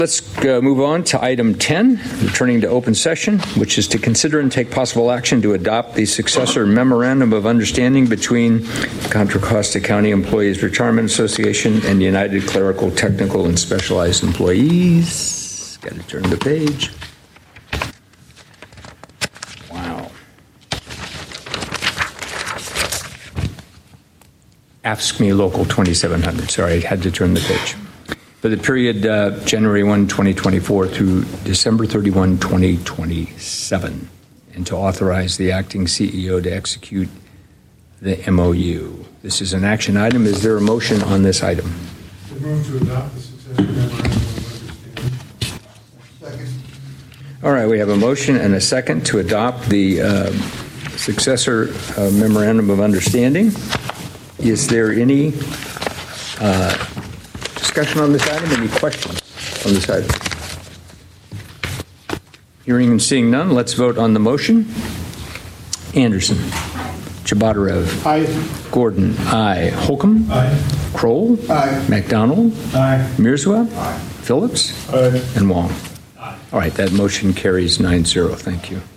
Let's move on to item 10, returning to open session, which is to consider and take possible action to adopt the successor memorandum of understanding between Contra Costa County Employees Retirement Association and United Clerical, Technical, and Specialized Employees. Got to turn the page. Wow. AFSCME Local 2700. Sorry, I had to turn the page. For the period January 1, 2024 through December 31, 2027, and to authorize the acting CEO to execute the MOU. This is an action item. Is there a motion on this item? I move to adopt the successor memorandum of understanding. Second. All right, we have a motion and a second to adopt the successor memorandum of understanding. Is there any discussion on this item? Any questions on this item? Hearing and seeing none, let's vote on the motion. Anderson. Chabadarev. Aye. Gordon. Aye. Holcomb. Aye. Kroll. Aye. McDonald. Aye. Mirzwa. Aye. Phillips. Aye. And Wong. Aye. All right, that motion carries 9-0. Thank you.